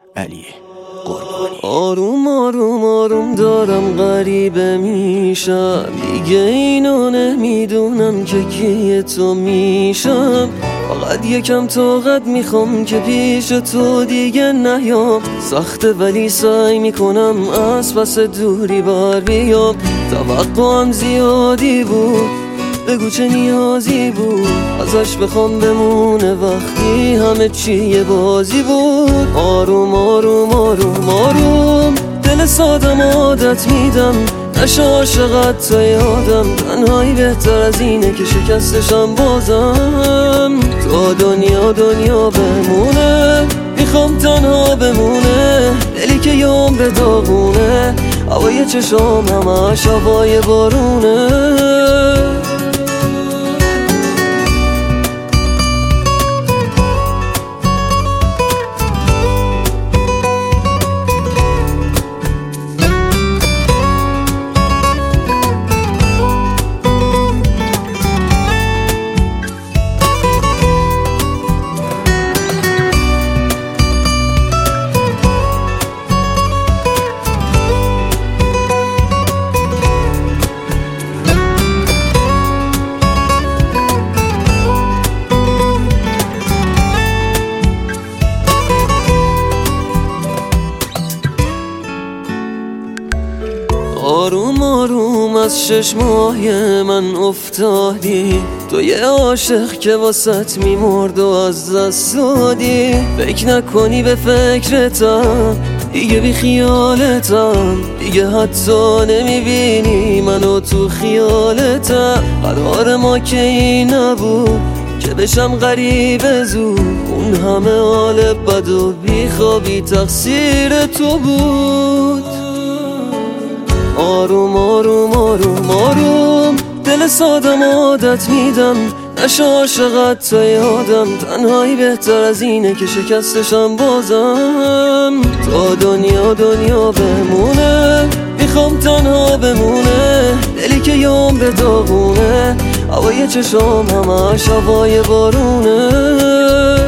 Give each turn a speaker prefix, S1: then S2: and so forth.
S1: علی قربانی.
S2: آروم آروم آروم دارم غریبه میشم، دیگه اینو نمیدونم که کی تو میشم. فقط یکم طاقت میخوام که پیش تو دیگه نیام. سخته ولی سعی میکنم از پس دوری بر بیام. توقعم زیادی بود، بگو چه نیازی بود ازش بخوام بمونه وقتی همه چی یه بازی بود. آروم آروم آروم آروم دل سادم عادت میدم، نشه عاشقت تا یادم. تنهایی بهتر از اینه که شکستشم بازم. تا دنیا دنیا بمونه، میخوام تنها بمونه. دلی که یه عمر داغونه، هوای چشام همش هوای بارونه. آروم آروم از 6 ماه من افتادی، تو یه عاشق که واسط میمرد و از دست دادی. فکر نکنی به فکرتم، دیگه بی خیالتم. دیگه حتی نمیبینی منو تو خیالتم. قرار ما که این نبود که بشم غریب زود. اون همه حال بد و بیخوابی تقصیر تو بود. آروم آروم آروم آروم دل سادم عادت میدم، نشه عاشقت تا یادم. تنهایی بهتر از اینه که شکستشم بازم. تا دنیا دنیا بمونه، میخوام تنها بمونه. دلی که یه عمر داغونه، هوای چشام همش هوای بارونه.